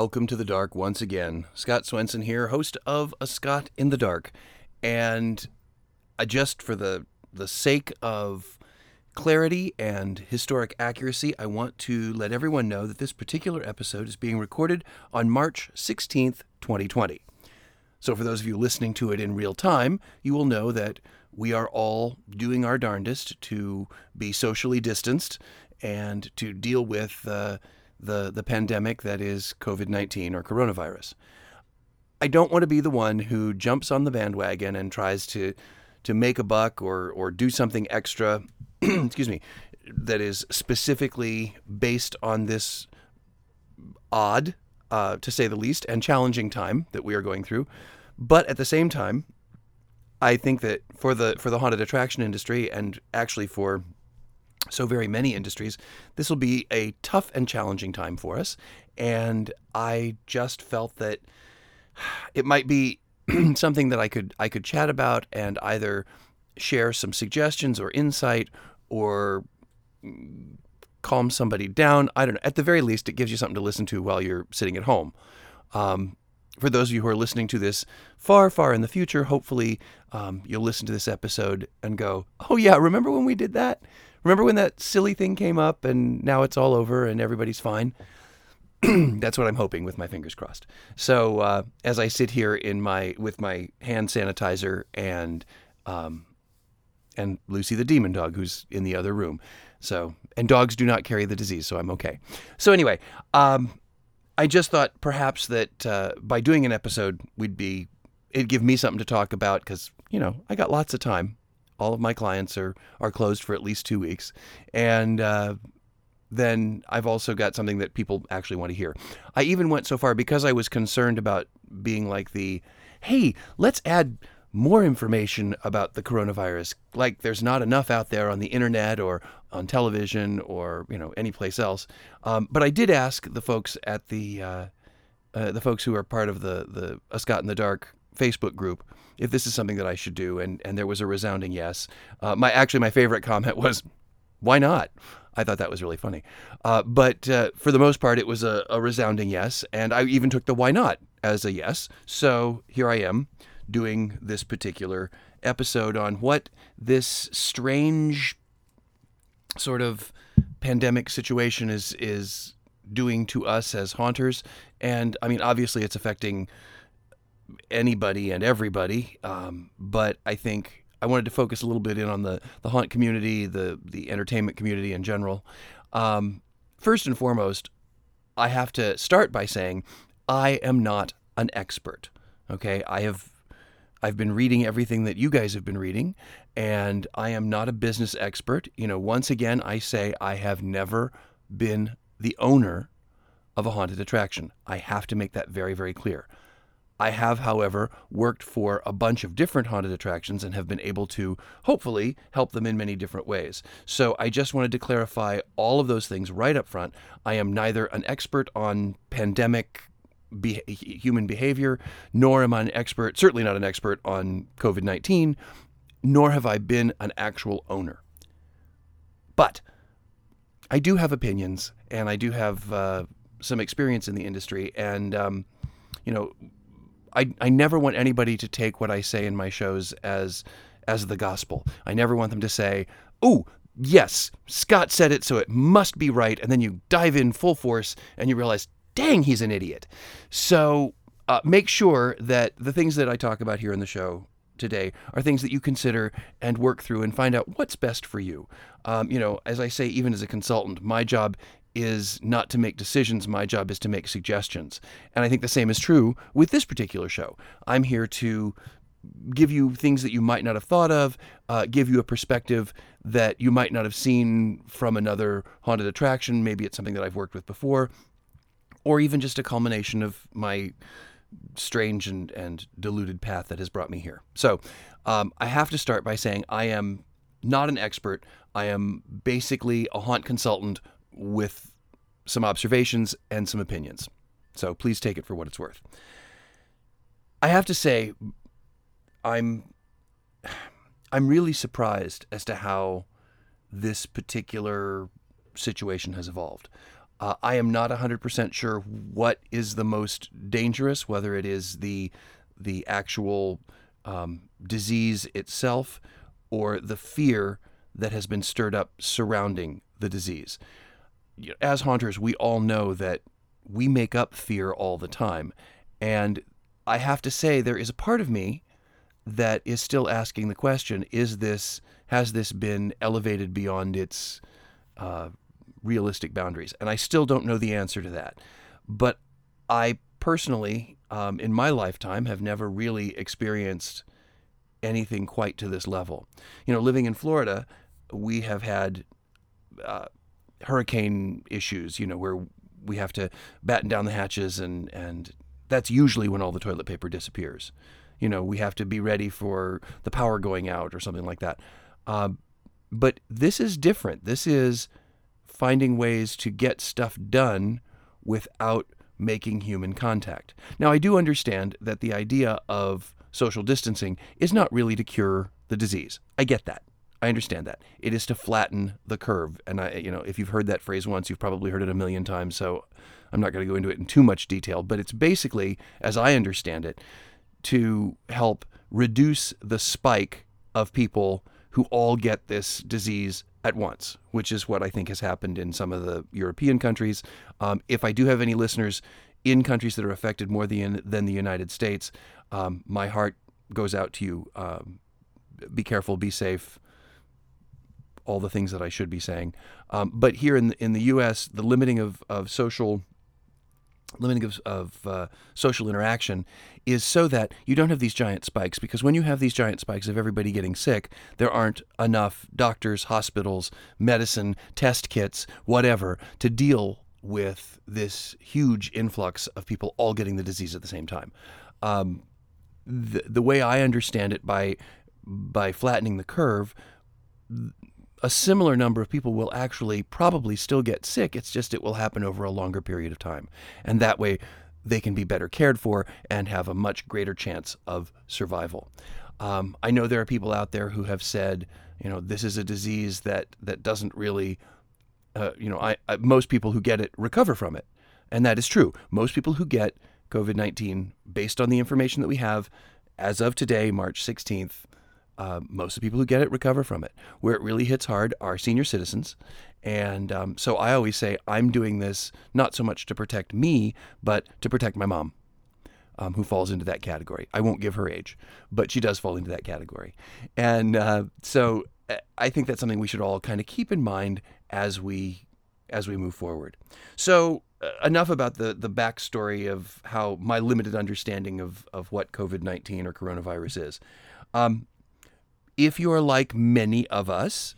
welcome to the dark once again. Scott Swenson here, host of A Scott in the Dark. And just for the sake of clarity and historic accuracy, I want to let everyone know that this particular episode is being recorded on March 16th, 2020. So for those of you listening to it in real time, you will know that we are all doing our darndest to be socially distanced and to deal with the pandemic that is COVID-19 or coronavirus. I don't want to be the one who jumps on the bandwagon and tries to make a buck or do something extra, excuse me, that is specifically based on this odd, to say the least, and challenging time that we are going through. But at the same time, I think that for the haunted attraction industry, and actually for so very many industries, this will be a tough and challenging time for us. And I just felt that it might be something that I could chat about and either share some suggestions or insight or calm somebody down. I don't know. At the very least, it gives you something to listen to while you're sitting at home. For those of you who are listening to this far, far in the future, hopefully you'll listen to this episode and go, oh yeah, remember when we did that? Remember when that silly thing came up and now it's all over and everybody's fine? That's what I'm hoping, with my fingers crossed. So as I sit here with my hand sanitizer and Lucy the demon dog, who's in the other room. So, and dogs do not carry the disease, so I'm okay. So anyway, I just thought perhaps that by doing an episode, it'd give me something to talk about because, I got lots of time. All of my clients are closed for at least 2 weeks. And then I've also got something that people actually want to hear. I even went so far, because I was concerned about being like hey, let's add more information about the coronavirus. Like there's not enough out there on the internet or on television or, any place else. But I did ask the folks at the folks who are part of the A Scott in the Dark Facebook group if this is something that I should do. And there was a resounding yes. My favorite comment was, why not? I thought that was really funny. But for the most part, it was a resounding yes. And I even took the why not as a yes. So here I am doing this particular episode on what this strange sort of pandemic situation is doing to us as haunters. And I mean, obviously it's affecting anybody and everybody. But I think I wanted to focus a little bit in on the haunt community, the entertainment community in general. First and foremost, I have to start by saying I am not an expert. Okay, I've been reading everything that you guys have been reading, and I am not a business expert. Once again, I say I have never been the owner of a haunted attraction. I have to make that very, very clear. I have, however, worked for a bunch of different haunted attractions and have been able to hopefully help them in many different ways. So I just wanted to clarify all of those things right up front. I am neither an expert on pandemic human behavior, nor am I an expert, certainly not an expert on COVID-19, nor have I been an actual owner. But I do have opinions, and I do have some experience in the industry, and I never want anybody to take what I say in my shows as the gospel. I never want them to say, "Oh, yes, Scott said it, so it must be right," and then you dive in full force and you realize, dang, he's an idiot. So make sure that the things that I talk about here in the show today are things that you consider and work through and find out what's best for you. As I say, even as a consultant, my job is not to make decisions. My job is to make suggestions. And I think the same is true with this particular show. I'm here to give you things that you might not have thought of, give you a perspective that you might not have seen from another haunted attraction. Maybe it's something that I've worked with before, or even just a culmination of my strange and deluded path that has brought me here. So I have to start by saying I am not an expert. I am basically a haunt consultant with some observations and some opinions. So please take it for what it's worth. I have to say, I'm really surprised as to how this particular situation has evolved. I am not 100% sure what is the most dangerous, whether it is the actual disease itself or the fear that has been stirred up surrounding the disease. As haunters, we all know that we make up fear all the time. And I have to say, there is a part of me that is still asking the question, has this been elevated beyond its realistic boundaries? And I still don't know the answer to that. But I personally, in my lifetime, have never really experienced anything quite to this level. Living in Florida, we have had hurricane issues, where we have to batten down the hatches, and that's usually when all the toilet paper disappears. We have to be ready for the power going out or something like that. But this is different. This is finding ways to get stuff done without making human contact. Now, I do understand that the idea of social distancing is not really to cure the disease. I get that. I understand that. It is to flatten the curve. And if you've heard that phrase once, you've probably heard it a million times, so I'm not going to go into it in too much detail, but it's basically, as I understand it, to help reduce the spike of people who all get this disease at once, which is what I think has happened in some of the European countries. If I do have any listeners in countries that are affected more than the United States, my heart goes out to you. Be careful, be safe, all the things that I should be saying. But here in the U.S., the limiting of social interaction is so that you don't have these giant spikes, because when you have these giant spikes of everybody getting sick, there aren't enough doctors, hospitals, medicine, test kits, whatever, to deal with this huge influx of people all getting the disease at the same time. The way I understand it, by flattening the curve, a similar number of people will actually probably still get sick. It's just it will happen over a longer period of time. And that way they can be better cared for and have a much greater chance of survival. I know there are people out there who have said, this is a disease that doesn't really, most people who get it recover from it. And that is true. Most people who get COVID-19, based on the information that we have as of today, March 16th, most of the people who get it recover from it. Where it really hits hard are senior citizens. And so I always say I'm doing this not so much to protect me, but to protect my mom, who falls into that category. I won't give her age, but she does fall into that category. And so I think that's something we should all kind of keep in mind as we move forward. So enough about the backstory of how my limited understanding of what COVID-19 or coronavirus is. If you are like many of us,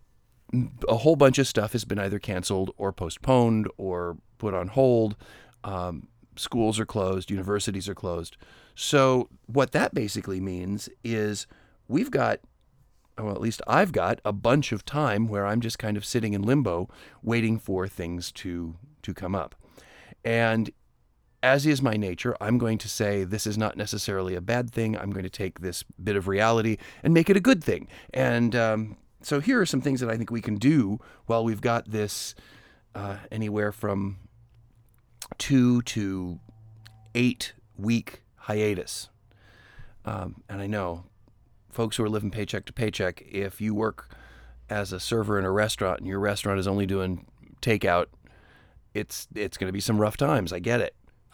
a whole bunch of stuff has been either canceled or postponed or put on hold. Schools are closed, universities are closed. So what that basically means is we've got, well, at least I've got a bunch of time where I'm just kind of sitting in limbo waiting for things to come up. And as is my nature, I'm going to say this is not necessarily a bad thing. I'm going to take this bit of reality and make it a good thing. And so here are some things that I think we can do while we've got this anywhere from 2 to 8 week hiatus. And I know folks who are living paycheck to paycheck, if you work as a server in a restaurant and your restaurant is only doing takeout, it's going to be some rough times. I get it.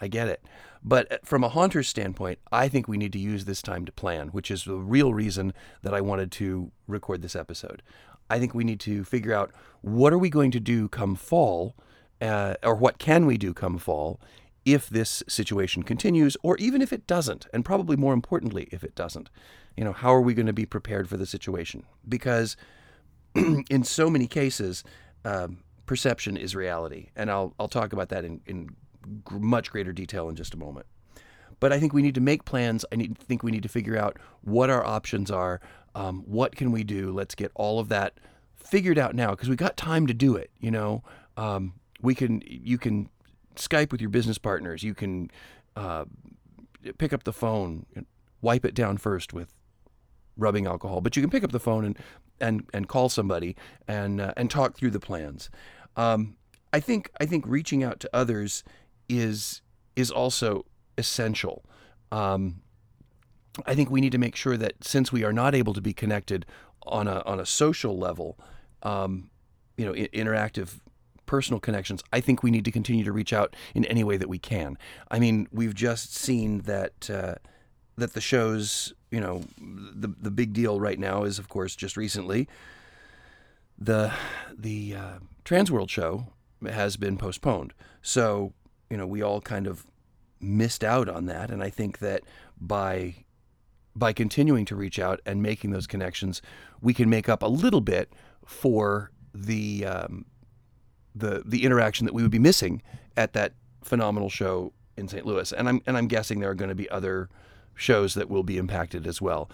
But from a haunter's standpoint, I think we need to use this time to plan, which is the real reason that I wanted to record this episode. I think we need to figure out what are we going to do come fall, or what can we do come fall if this situation continues, or even if it doesn't, and probably more importantly, if it doesn't. How are we going to be prepared for the situation? Because in so many cases, perception is reality, and I'll talk about that in much greater detail in just a moment. But I think we need to make plans. think we need to figure out what our options are. What can we do? Let's get all of that figured out now, because we got time to do it. You can Skype with your business partners. You can pick up the phone, wipe it down first with rubbing alcohol. But you can pick up the phone and call somebody and talk through the plans. I think reaching out to others is also essential. I think we need to make sure that since we are not able to be connected on a social level, interactive personal connections, I think we need to continue to reach out in any way that we can. I mean, we've just seen that that the shows, the big deal right now is, of course, just recently the Transworld show has been postponed. So, we all kind of missed out on that, and I think that by continuing to reach out and making those connections, we can make up a little bit for the interaction that we would be missing at that phenomenal show in St. Louis. And I'm guessing there are going to be other shows that will be impacted as well.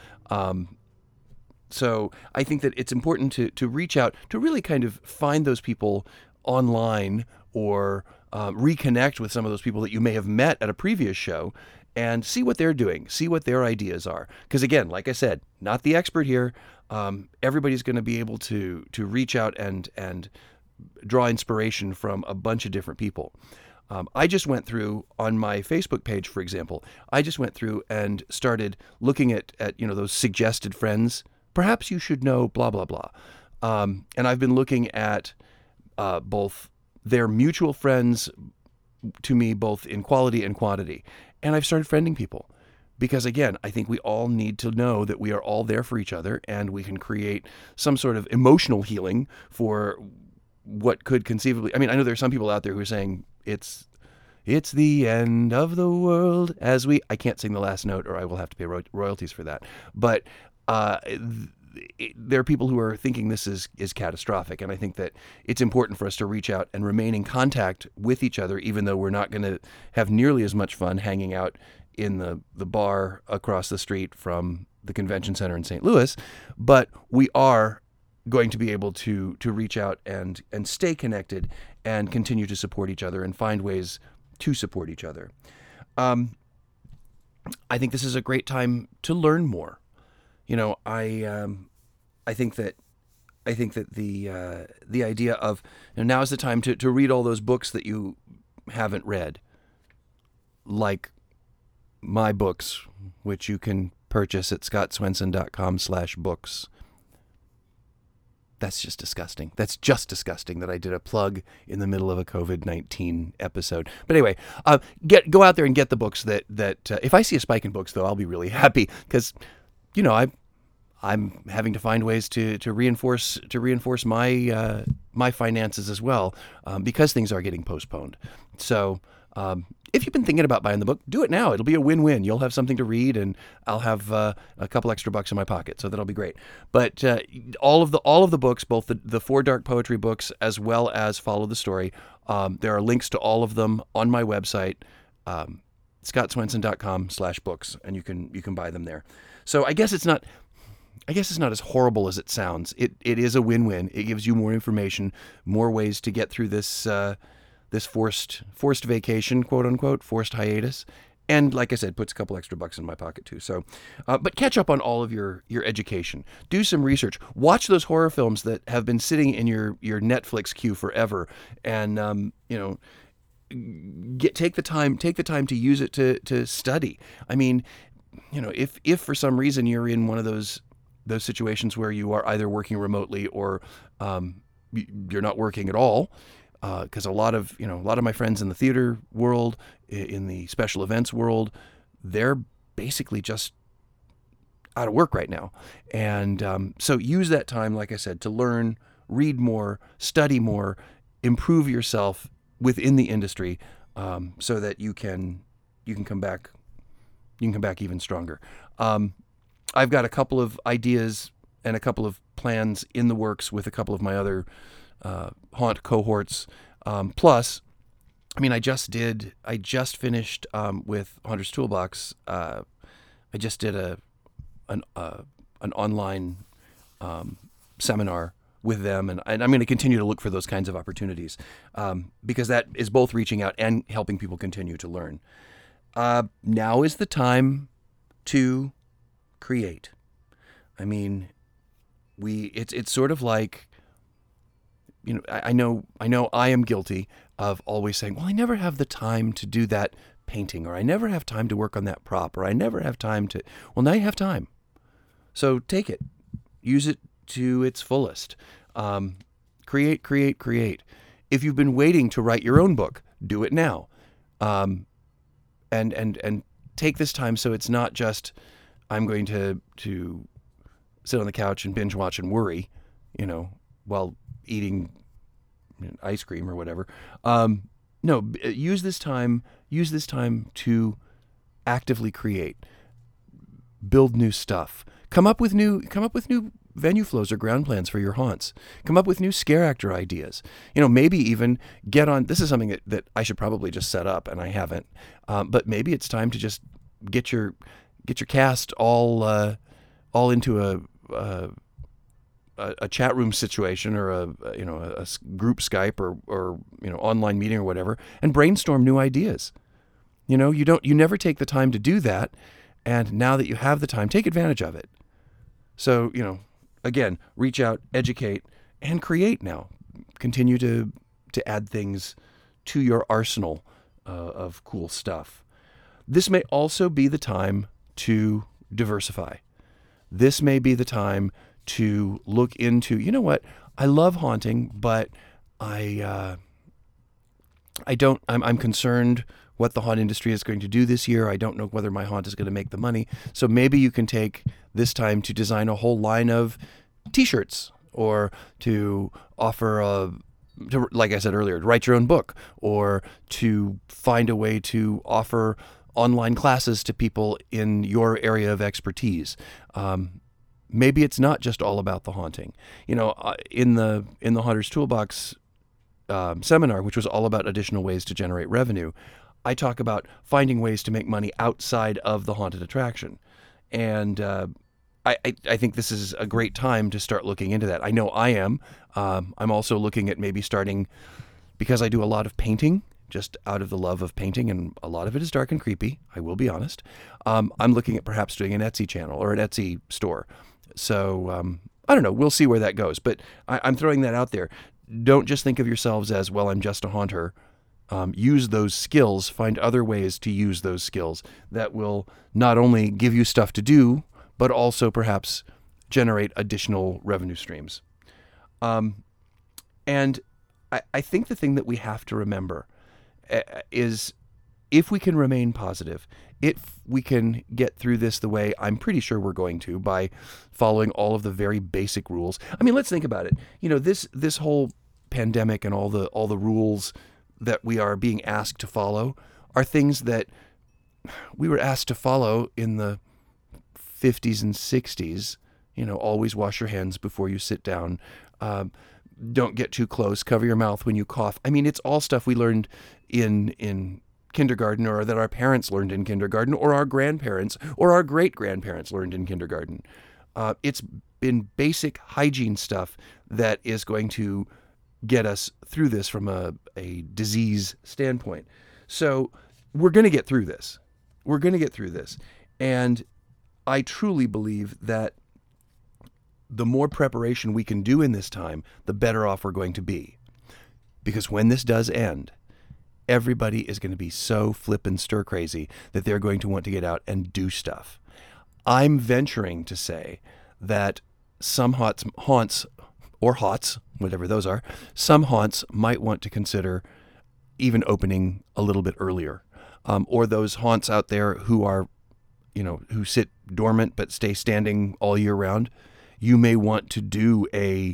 So I think that it's important to reach out, to really kind of find those people online, or reconnect with some of those people that you may have met at a previous show, and see what they're doing, see what their ideas are. Because again, like I said, not the expert here. Everybody's going to be able to reach out and draw inspiration from a bunch of different people. I just went through on my Facebook page, for example, I just went through and started looking at those suggested friends. Perhaps you should know blah, blah, blah. And I've been looking at both their mutual friends to me, both in quality and quantity. And I've started friending people because, again, I think we all need to know that we are all there for each other, and we can create some sort of emotional healing for what could conceivably, I mean, I know there are some people out there who are saying it's the end of the world I can't sing the last note or I will have to pay royalties for that. But there are people who are thinking this is catastrophic, and I think that it's important for us to reach out and remain in contact with each other, even though we're not going to have nearly as much fun hanging out in the bar across the street from the convention center in St. Louis. But we are going to be able to reach out and stay connected and continue to support each other and find ways to support each other. I think this is a great time to learn more. I think that the idea of now is the time to read all those books that you haven't read, like my books, which you can purchase at scottswenson.com/books. That's just disgusting. That's just disgusting that I did a plug in the middle of a COVID-19 episode. But anyway, go out there and get the books that if I see a spike in books, though, I'll be really happy because, I'm having to find ways to reinforce my my finances as well, because things are getting postponed. So if you've been thinking about buying the book, do it now. It'll be a win-win. You'll have something to read, and I'll have a couple extra bucks in my pocket, so that'll be great. But all of the books, both the 4 dark poetry books as well as Follow the Story, there are links to all of them on my website, scottswenson.com/books, and you can buy them there. So I guess it's not as horrible as it sounds. It is a win-win. It gives you more information, more ways to get through this this forced vacation, quote unquote, forced hiatus, and like I said, puts a couple extra bucks in my pocket too. So, but catch up on all of your education. Do some research. Watch those horror films that have been sitting in your Netflix queue forever, and take the time to use it to study. I mean, if for some reason you're in one of those situations where you are either working remotely or you're not working at all, because a lot of my friends in the theater world, in the special events world, they're basically just out of work right now. And so use that time, like I said, to learn, read more, study more, improve yourself within the industry, so that you can come back even stronger. I've got a couple of ideas and a couple of plans in the works with a couple of my other haunt cohorts. Plus, I mean, I just finished with Haunter's Toolbox. I just did an online seminar with them, and I'm going to continue to look for those kinds of opportunities, because that is both reaching out and helping people continue to learn. Now is the time to create. I mean, it's sort of like I know I am guilty of always saying, well, I never have the time to do that painting, or I never have time to work on that prop, or I never have time to, well, now you have time. So take it, use it to its fullest. Create, create, create. If you've been waiting to write your own book, do it now. And take this time so it's not just, I'm going to sit on the couch and binge watch and worry, while eating ice cream or whatever. No, use this time to actively create, build new stuff, come up with new venue flows or ground plans for your haunts, come up with new scare actor ideas. Maybe even get on. This is something that I should probably just set up, and I haven't. But maybe it's time to just get your cast all into a chat room situation, or a group Skype or online meeting or whatever, and brainstorm new ideas. You never take the time to do that, and now that you have the time, take advantage of it. So, again, reach out, educate, and create now. Continue to add things to your arsenal of cool stuff. This may also be the time to diversify. This may be the time to look into, what, I love haunting, but I'm concerned what the haunt industry is going to do this year. I don't know whether my haunt is going to make the money. So maybe you can take this time to design a whole line of t-shirts, or to offer like I said earlier, to write your own book, or to find a way to offer online classes to people in your area of expertise. Maybe it's not just all about the haunting. In the Haunter's Toolbox seminar, which was all about additional ways to generate revenue, I talk about finding ways to make money outside of the haunted attraction. And I think this is a great time to start looking into that. I know I am. I'm also looking at maybe starting, because I do a lot of painting, just out of the love of painting, and a lot of it is dark and creepy, I will be honest. I'm looking at perhaps doing an Etsy channel or an Etsy store. So I don't know. We'll see where that goes. But I'm throwing that out there. Don't just think of yourselves as, well, I'm just a haunter. Use those skills. Find other ways to use those skills that will not only give you stuff to do, but also perhaps generate additional revenue streams. And I think the thing that we have to remember is, if we can remain positive, if we can get through this the way I'm pretty sure we're going to, by following all of the very basic rules. I mean, let's think about it. This whole pandemic and all the rules that we are being asked to follow are things that we were asked to follow in the 50s and 60s. Always wash your hands before you sit down. Don't get too close. Cover your mouth when you cough. I mean, it's all stuff we learned in kindergarten, or that our parents learned in kindergarten, or our grandparents or our great-grandparents learned in kindergarten. It's been basic hygiene stuff that is going to get us through this from a disease standpoint. So we're going to get through this. And I truly believe that the more preparation we can do in this time, the better off we're going to be. Because when this does end, everybody is going to be so flippin' stir crazy that they're going to want to get out and do stuff. I'm venturing to say that some haunts, or hots, whatever those are, some haunts might want to consider even opening a little bit earlier. Or those haunts out there who are, who sit dormant but stay standing all year round, you may want to do an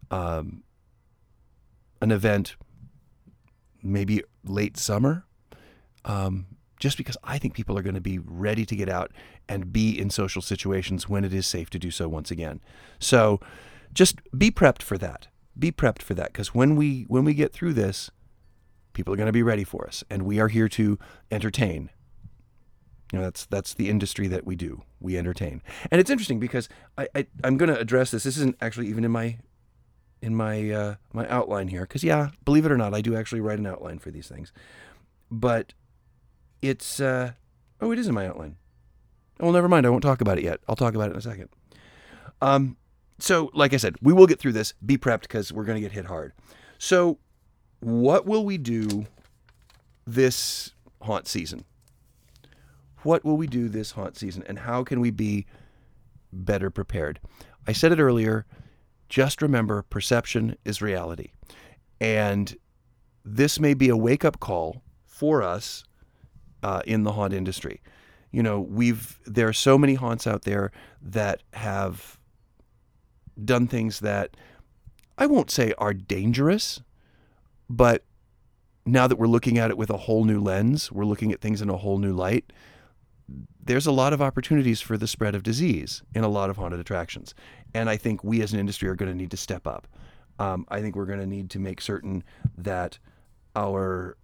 event maybe late summer, just because I think people are going to be ready to get out and be in social situations when it is safe to do so once again. So just be prepped for that. Because when we get through this, people are going to be ready for us, and we are here to entertain. That's the industry that we do. We entertain. And it's interesting because I'm going to address this. This isn't actually even in my outline here, because believe it or not, I do actually write an outline for these things. But it's it is in my outline. Oh, well, never mind. I won't talk about it yet. I'll talk about it in a second. So like I said, we will get through this. Be prepped, because we're going to get hit hard. So, what will we do this haunt season? What will we do this haunt season, and how can we be better prepared? I said it earlier, just remember, perception is reality. And this may be a wake-up call for us in the haunt industry. You know, there are so many haunts out there that have done things that I won't say are dangerous, but now that we're looking at it with a whole new lens, we're looking at things in a whole new light, there's a lot of opportunities for the spread of disease in a lot of haunted attractions. And I think we as an industry are going to need to step up. I think we're going to need to make certain that our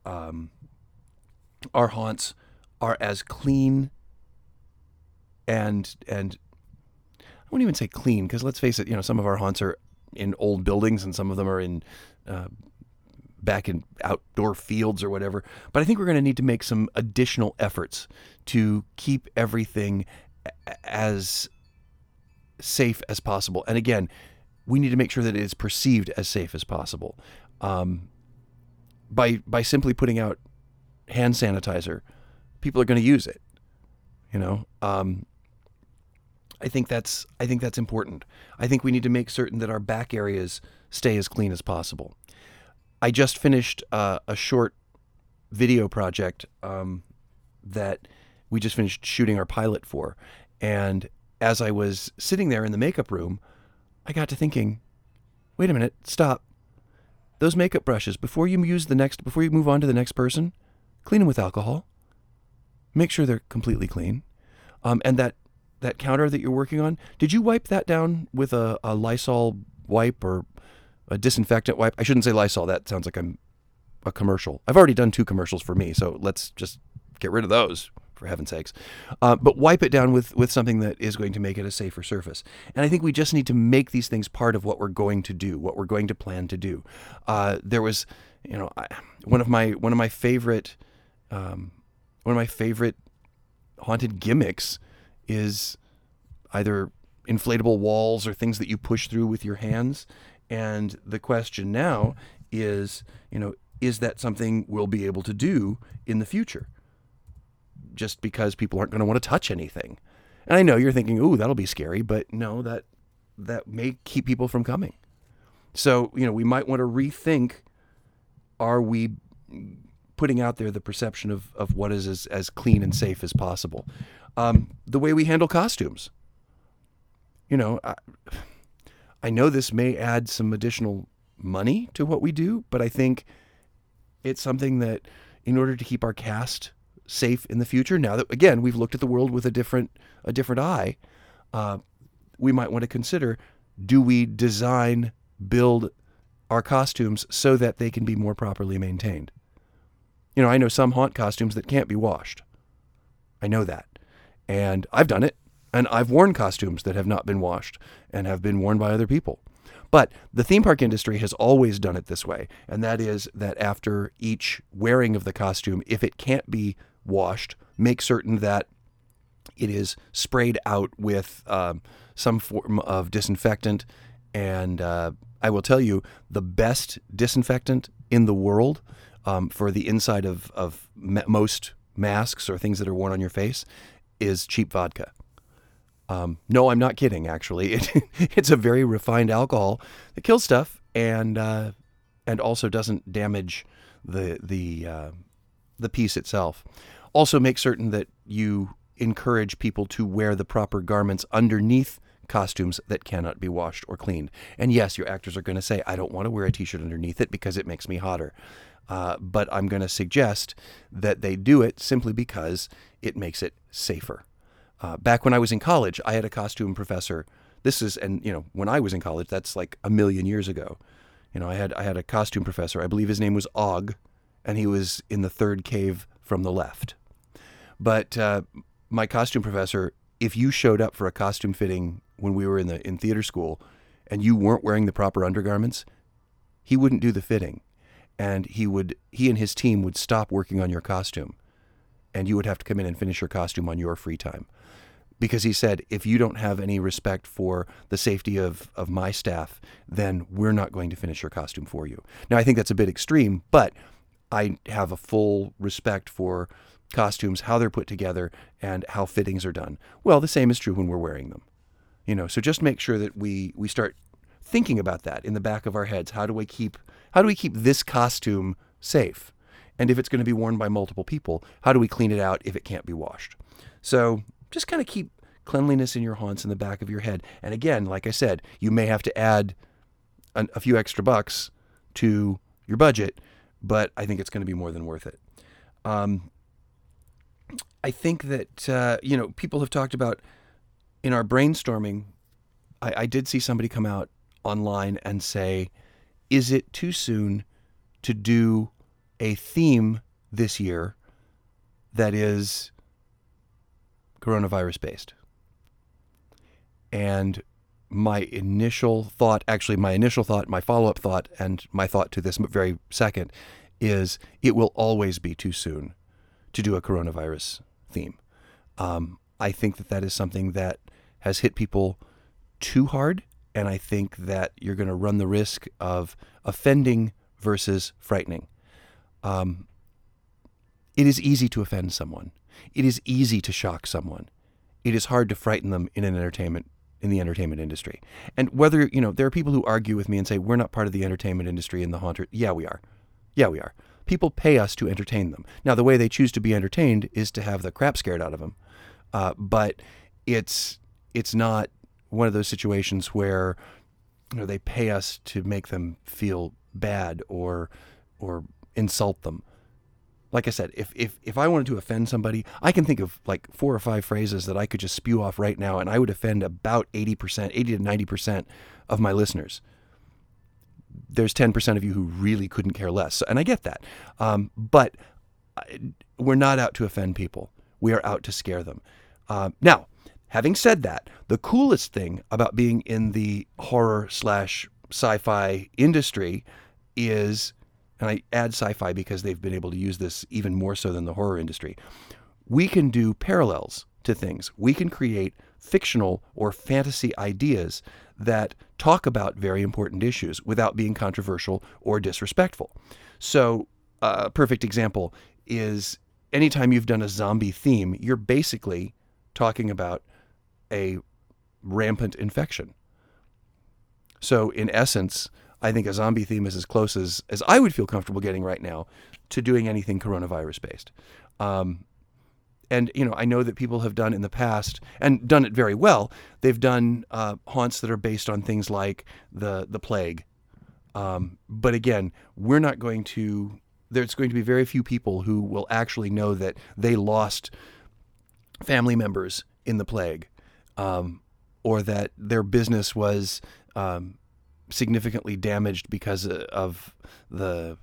haunts are as clean and I wouldn't even say clean, because let's face it, you know, some of our haunts are in old buildings and some of them are in back in outdoor fields or whatever. But I think we're going to need to make some additional efforts to keep everything as safe as possible. And again, we need to make sure that it is perceived as safe as possible. By simply putting out hand sanitizer, people are going to use it. You know, I think that's important. I think we need to make certain that our back areas stay as clean as possible. I just finished a short video project that we just finished shooting our pilot for, and as I was sitting there in the makeup room, I got to thinking, wait a minute, stop. Those makeup brushes, before you move on to the next person, clean them with alcohol. Make sure they're completely clean. And that counter that you're working on, did you wipe that down with a Lysol wipe or a disinfectant wipe? I shouldn't say Lysol. That sounds like I'm a commercial. I've already done 2 commercials for me, so let's just get rid of those, for heaven's sakes. But wipe it down with something that is going to make it a safer surface. And I think we just need to make these things part of what we're going to do, what we're going to plan to do. There was, you know, one of my favorite haunted gimmicks is either inflatable walls or things that you push through with your hands. And the question now is, you know, is that something we'll be able to do in the future? Just because people aren't going to want to touch anything. And I know you're thinking, ooh, that'll be scary, but no, that may keep people from coming. So, you know, we might want to rethink, are we putting out there the perception of what is as clean and safe as possible? The way we handle costumes. You know, I know this may add some additional money to what we do, but I think it's something that, in order to keep our cast safe in the future, now that, again, we've looked at the world with a different eye, we might want to consider, do we build our costumes so that they can be more properly maintained? You know, I know some haunt costumes that can't be washed. I know that. And I've done it. And I've worn costumes that have not been washed and have been worn by other people. But the theme park industry has always done it this way. And that is that after each wearing of the costume, if it can't be washed, make certain that it is sprayed out with some form of disinfectant. And I will tell you, the best disinfectant in the world for the inside of most masks or things that are worn on your face is cheap vodka. No, I'm not kidding, actually. It's a very refined alcohol that kills stuff and also doesn't damage the piece itself. Also, make certain that you encourage people to wear the proper garments underneath costumes that cannot be washed or cleaned. And yes, your actors are going to say, I don't want to wear a t-shirt underneath it because it makes me hotter. But I'm going to suggest that they do it simply because it makes it safer. Back when I was in college, I had a costume professor. When I was in college, that's like a million years ago. You know, I had a costume professor. I believe his name was Og, and he was in the third cave from the left. But my costume professor, if you showed up for a costume fitting when we were in theater school, and you weren't wearing the proper undergarments, he wouldn't do the fitting, and he and his team would stop working on your costume, and you would have to come in and finish your costume on your free time. because he said, if you don't have any respect for the safety of my staff, then we're not going to finish your costume for you. Now, I think that's a bit extreme, but I have a full respect for costumes, how they're put together, and how fittings are done. Well, the same is true when we're wearing them. So just make sure that we start thinking about that in the back of our heads. How do we keep this costume safe? And if it's going to be worn by multiple people, how do we clean it out if it can't be washed? So just kind of keep cleanliness in your haunts in the back of your head. And again, like I said, you may have to add a few extra bucks to your budget, but I think it's going to be more than worth it. I think that, people have talked about in our brainstorming, I did see somebody come out online and say, is it too soon to do a theme this year that is coronavirus based? And my initial thought, my follow-up thought, and my thought to this very second is it will always be too soon to do a coronavirus theme. I think that is something that has hit people too hard, and I think that you're going to run the risk of offending versus frightening. It is easy to offend someone. It is easy to shock someone. It is hard to frighten them in the entertainment industry. And whether, there are people who argue with me and say, we're not part of the entertainment industry in the haunter. Yeah, we are. People pay us to entertain them. Now, the way they choose to be entertained is to have the crap scared out of them. But it's not one of those situations where, they pay us to make them feel bad or insult them. Like I said, if I wanted to offend somebody, I can think of like 4 or 5 phrases that I could just spew off right now, and I would offend about 80 to 90% of my listeners. There's 10% of you who really couldn't care less, and I get that. But we're not out to offend people. We are out to scare them. Now, having said that, the coolest thing about being in the horror/sci-fi industry is, and I add sci-fi because they've been able to use this even more so than the horror industry, we can do parallels to things. We can create fictional or fantasy ideas that talk about very important issues without being controversial or disrespectful. So a perfect example is anytime you've done a zombie theme, you're basically talking about a rampant infection. So in essence, I think a zombie theme is as close as I would feel comfortable getting right now to doing anything coronavirus based. And, I know that people have done in the past and done it very well. They've done haunts that are based on things like the plague. But again, there's going to be very few people who will actually know that they lost family members in the plague, or that their business was significantly damaged because of the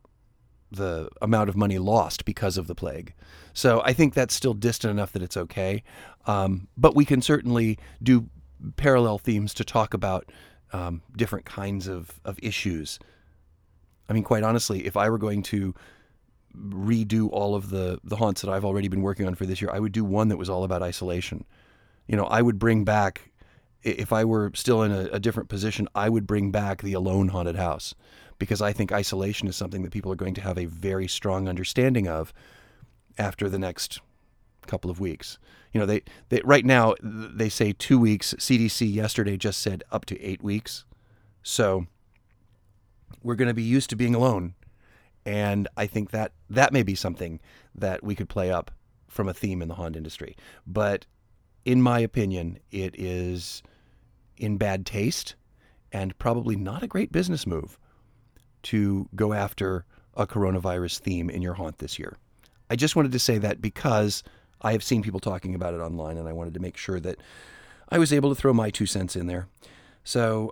amount of money lost because of the plague. So I think that's still distant enough that it's okay. But we can certainly do parallel themes to talk about different kinds of issues. I mean, quite honestly, if I were going to redo all of the haunts that I've already been working on for this year, I would do one that was all about isolation. I would bring back, if I were still in a different position, I would bring back the Alone Haunted House, because I think isolation is something that people are going to have a very strong understanding of after the next couple of weeks. They right now they say 2 weeks. CDC yesterday just said up to 8 weeks. So we're going to be used to being alone, and I think that may be something that we could play up from a theme in the haunt industry. But in my opinion, it is in bad taste and probably not a great business move to go after a coronavirus theme in your haunt this year. I just wanted to say that because I have seen people talking about it online, and I wanted to make sure that I was able to throw my 2 cents in there. So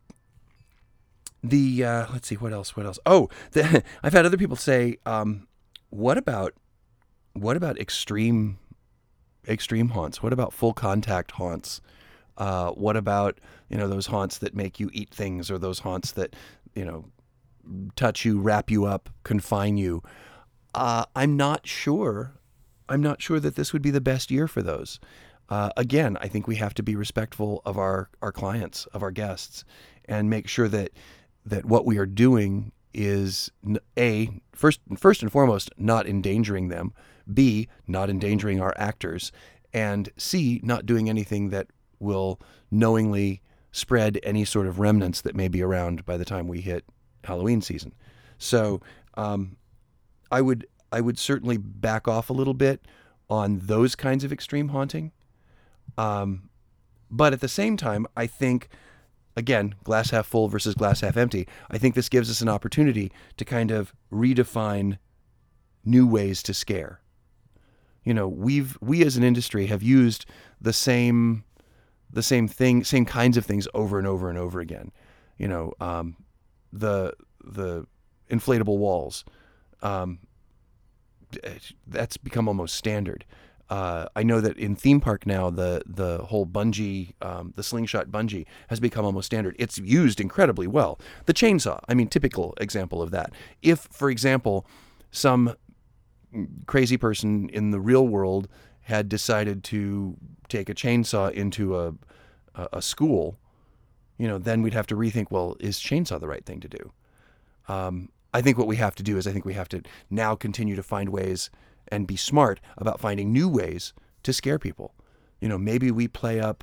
let's see, what else? Oh, I've had other people say, what about extreme haunts? What about full contact haunts? What about, those haunts that make you eat things, or those haunts that, touch you, wrap you up, confine you? I'm not sure that this would be the best year for those. again, I think we have to be respectful of our clients, of our guests, and make sure that what we are doing is first and foremost, not endangering them, B, not endangering our actors, and C, not doing anything that will knowingly spread any sort of remnants that may be around by the time we hit Halloween season. So I would certainly back off a little bit on those kinds of extreme haunting. But at the same time, I think, again, glass half full versus glass half empty, I think this gives us an opportunity to kind of redefine new ways to scare. We as an industry have used the same kinds of things over and over and over again. The inflatable walls, that's become almost standard. I know that in theme park now, the whole bungee, the slingshot bungee has become almost standard. It's used incredibly well. The chainsaw, typical example of that. If, for example, some crazy person in the real world had decided to take a chainsaw into a school, then we'd have to rethink, well, is chainsaw the right thing to do? I think what we have to do is we have to now continue to find ways and be smart about finding new ways to scare people. Maybe we play up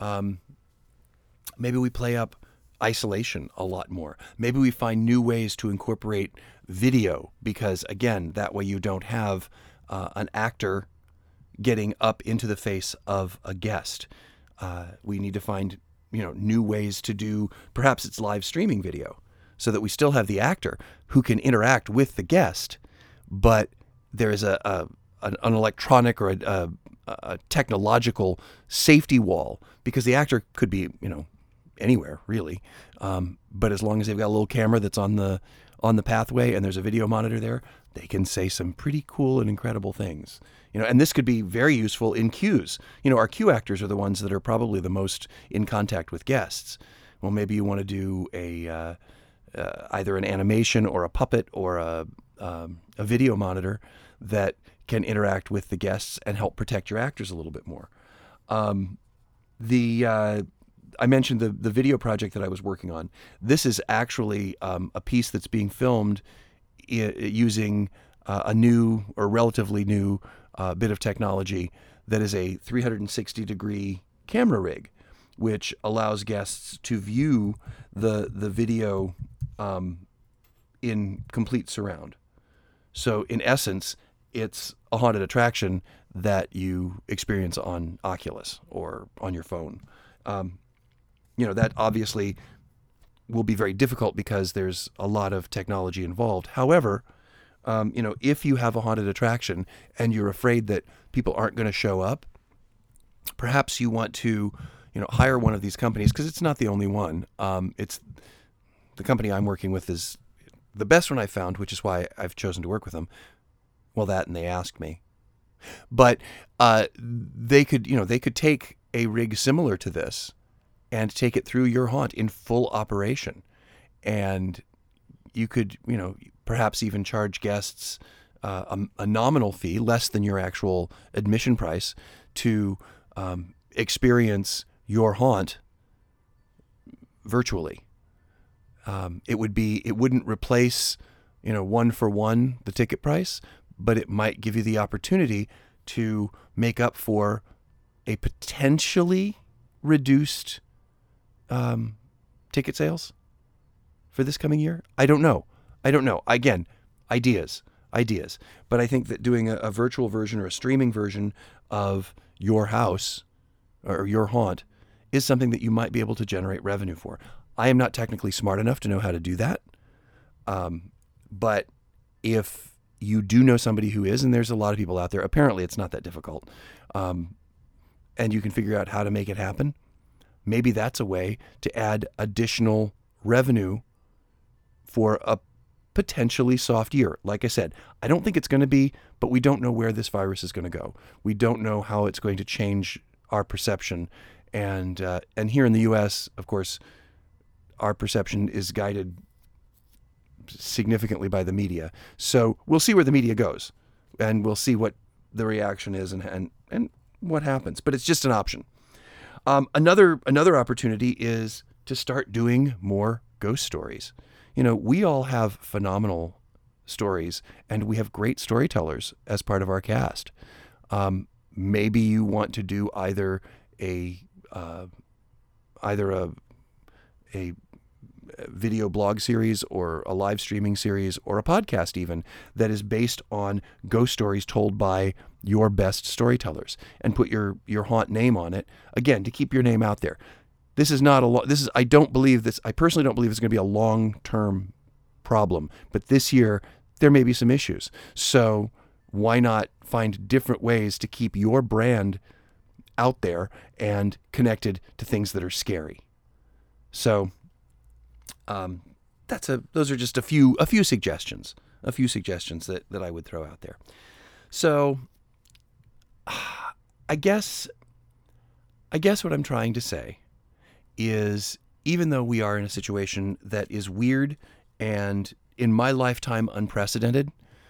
isolation a lot more. Maybe we find new ways to incorporate video, because again, that way you don't have an actor getting up into the face of a guest. We need to find new ways to do, perhaps it's live streaming video, so that we still have the actor who can interact with the guest, but there is an electronic or a technological safety wall, because the actor could be anywhere really, but as long as they've got a little camera that's on the pathway and there's a video monitor there, they can say some pretty cool and incredible things. And this could be very useful in queues. Our queue actors are the ones that are probably the most in contact with guests. Well, maybe you want to do either an animation or a puppet or a video monitor that can interact with the guests and help protect your actors a little bit more. I mentioned the video project that I was working on. This is actually a piece that's being filmed using a new or relatively new bit of technology that is a 360-degree camera rig, which allows guests to view the video in complete surround. So in essence, it's a haunted attraction that you experience on Oculus or on your phone. That obviously will be very difficult because there's a lot of technology involved. However, if you have a haunted attraction and you're afraid that people aren't going to show up, perhaps you want to, hire one of these companies, because it's not the only one. It's the company I'm working with is the best one I found, which is why I've chosen to work with them. Well, that, and they asked me, but they could take a rig similar to this and take it through your haunt in full operation, and you could, perhaps even charge guests a nominal fee, less than your actual admission price, to experience your haunt virtually. It wouldn't replace, one for one the ticket price, but it might give you the opportunity to make up for a potentially reduced ticket sales for this coming year. I don't know. Again, ideas. But I think that doing a virtual version or a streaming version of your house or your haunt is something that you might be able to generate revenue for. I am not technically smart enough to know how to do that. But if you do know somebody who is, and there's a lot of people out there, apparently it's not that difficult, and you can figure out how to make it happen, maybe that's a way to add additional revenue for a potentially soft year. Like I said, I don't think it's going to be, but we don't know where this virus is going to go. We don't know how it's going to change our perception. And here in the U.S., of course, our perception is guided significantly by the media. So we'll see where the media goes, and we'll see what the reaction is, and what happens. But it's just an option. Another opportunity is to start doing more ghost stories. We all have phenomenal stories, and we have great storytellers as part of our cast. Maybe you want to do either a video blog series or a live streaming series or a podcast even that is based on ghost stories told by your best storytellers, and put your haunt name on it, again, to keep your name out there. This is not I personally don't believe it's going to be a long-term problem, but this year there may be some issues. So why not find different ways to keep your brand out there and connected to things that are scary? So those are just a few suggestions that I would throw out there. So I guess what I'm trying to say is, even though we are in a situation that is weird and in my lifetime unprecedented,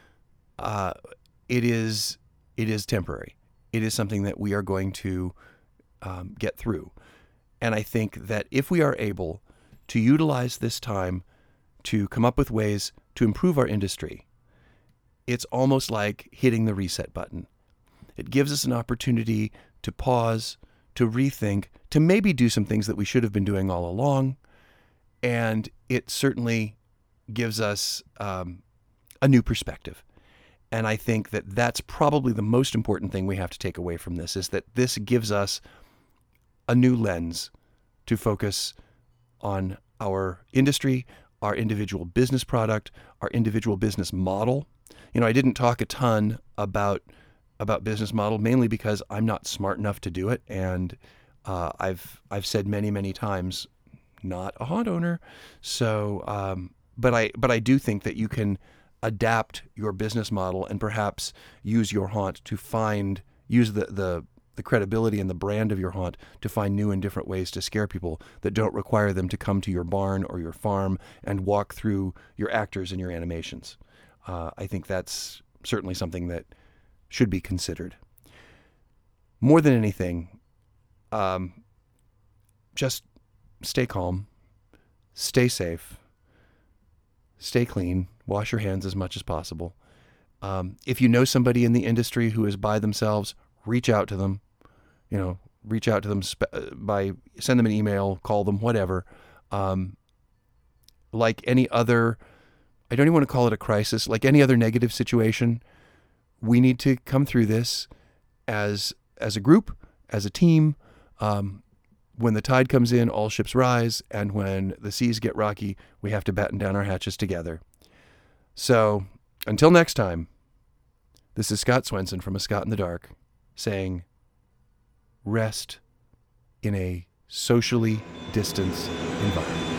it is temporary. It is something that we are going to get through. And I think that if we are able to utilize this time to come up with ways to improve our industry, it's almost like hitting the reset button. It gives us an opportunity to pause, to rethink, to maybe do some things that we should have been doing all along. And it certainly gives us a new perspective. And I think that that's probably the most important thing we have to take away from this, is that this gives us a new lens to focus on our industry, our individual business product, our individual business model. I didn't talk a ton about business model, mainly because I'm not smart enough to do it, and I've said many times, not a haunt owner. So, but I do think that you can adapt your business model and perhaps use your haunt to use the credibility and the brand of your haunt to find new and different ways to scare people that don't require them to come to your barn or your farm and walk through your actors and your animations. I think that's certainly something that should be considered. More than anything, just stay calm, stay safe, stay clean, wash your hands as much as possible. If you know somebody in the industry who is by themselves, reach out to them. Reach out to them send them an email, call them, whatever. Like any other, I don't even want to call it a crisis, like any other negative situation, we need to come through this as a group, as a team. When the tide comes in, all ships rise, and when the seas get rocky, we have to batten down our hatches together. So, until next time, this is Scott Swenson from A Scott in the Dark, saying, rest in a socially distanced environment.